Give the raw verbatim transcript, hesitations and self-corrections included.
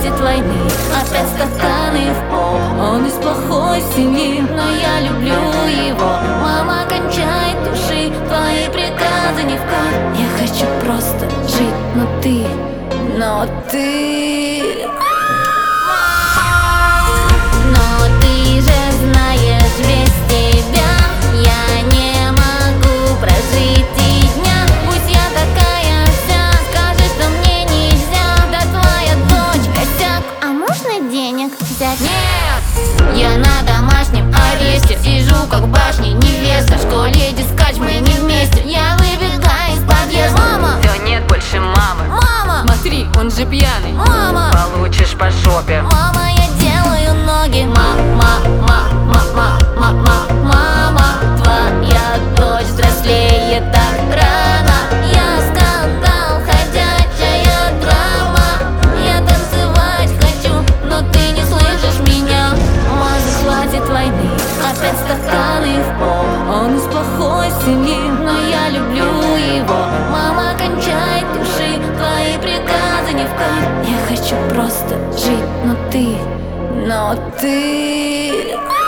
хватит войны, опять стаканы в пол. Он из плохой семьи, но я люблю его. Мама, кончай, туши твои приказы не в кайф. Я хочу просто жить, но ты, но ты Но ты же знаешь, без тебя я не могу прожить и дня. Пусть я такая вся, скажи, что мне нельзя. Да твоя дочь косяк, а можно денег взять? Нет! Я на домашнем аресте, сижу как в башне невеста. В школе дискач, мы не вместе. Я выбегаю из подъезда. Мама! Все, нет больше мамы. Мама! Смотри, он же пьяный. Мама! Получишь по шопе. Мама, я делаю ноги. Мама, мама, мама, мама, мама. Твоя дочь взрослеет так рано. Я скандал, ходячая драма. Я танцевать хочу, но ты не слышишь меня. Мазы, хватит войны, опять стаканы в пол. Он из плохой семьи, но я люблю его. Мама, кончай, туши твои приказы не в кайф. Я хочу просто жить, но ты, но ты